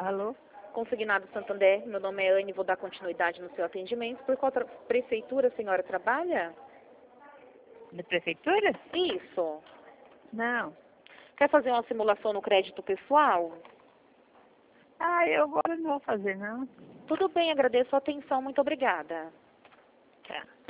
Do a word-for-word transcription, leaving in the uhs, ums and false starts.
Alô? Consignado Santander, meu nome é Anne, vou dar continuidade no seu atendimento. Por qual tra- prefeitura a senhora trabalha? Da prefeitura? Isso. Não. Quer fazer uma simulação no crédito pessoal? Ah, eu agora não vou fazer, não. Tudo bem, agradeço a atenção, muito obrigada. Tá.